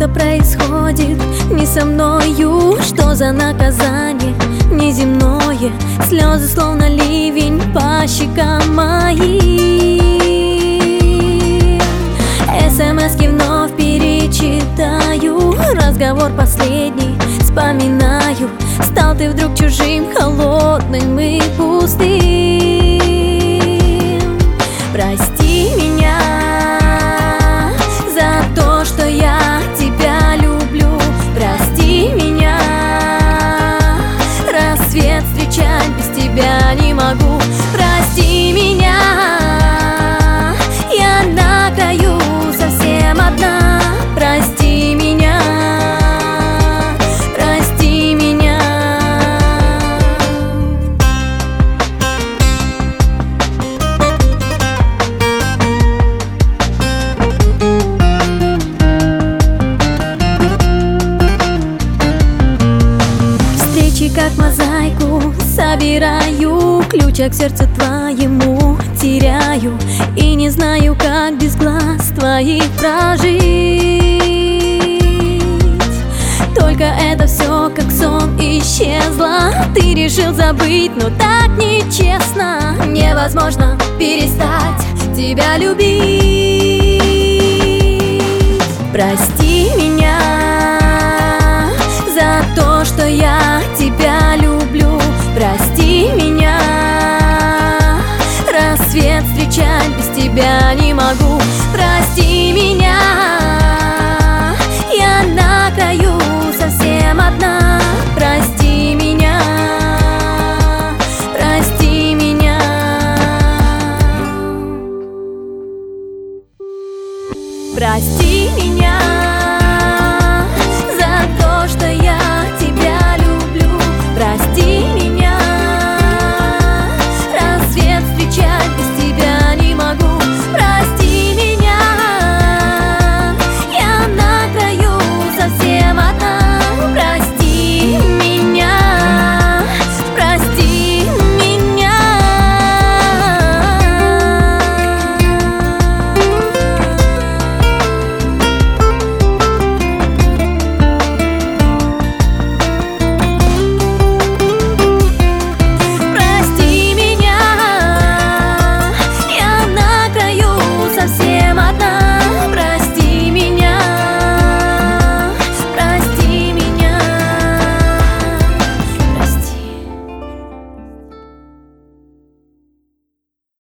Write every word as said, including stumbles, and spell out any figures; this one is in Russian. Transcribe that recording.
что происходит не со мною? Что за наказание неземное? Слезы словно ливень по щекам моим. СМСки вновь перечитаю, разговор последний вспоминаю. Стал ты вдруг чужим, холодным и пустым. Прости меня за то, что я тебя люблю. Прости меня, рассвет встречать без тебя не могу. Прости меня, я на краю совсем одна. Прости меня, прости меня. Встречи как мозаику собираю, ключа к сердцу твоему теряю. И не знаю, как без глаз твоих прожить. Только это все как сон исчезло. Ты решил забыть, но так нечестно. Невозможно перестать тебя любить. Прости